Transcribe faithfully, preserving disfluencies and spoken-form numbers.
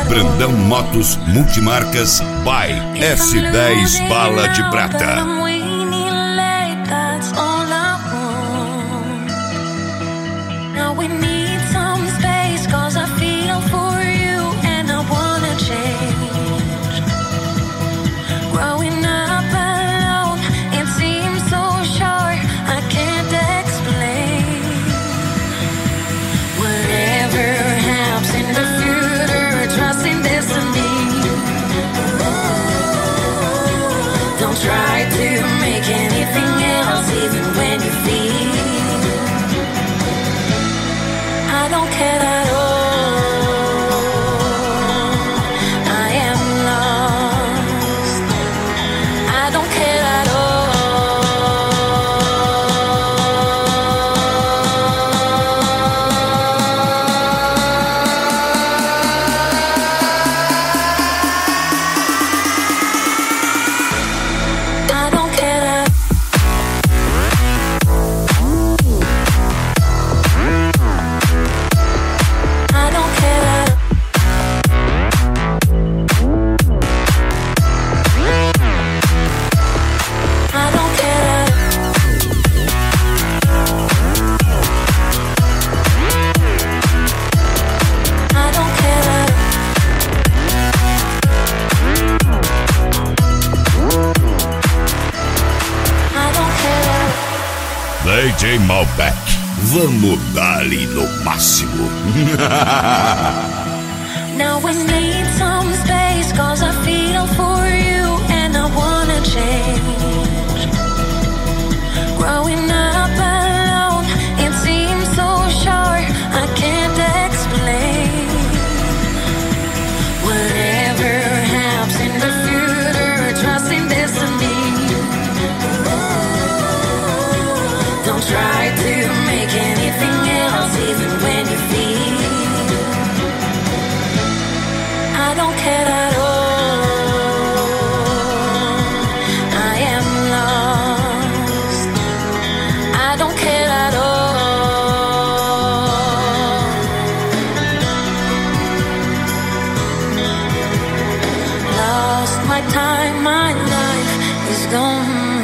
Brandão Motos Multimarcas by S dez Bala de Prata. Try to make anything else, even when you feel I don't care at all. I am lost. I don't care at all. D J Malbec, vamos dar-lhe no máximo. Now we need some space, cause I feel for you and I wanna change. Growing up alone, it seems so short, I can't explain. Whatever happens in the future, trust in destiny. Don't try to make anything else, even when you feel I don't care at all. I am lost. I don't care at all. Lost my time, my life is gone.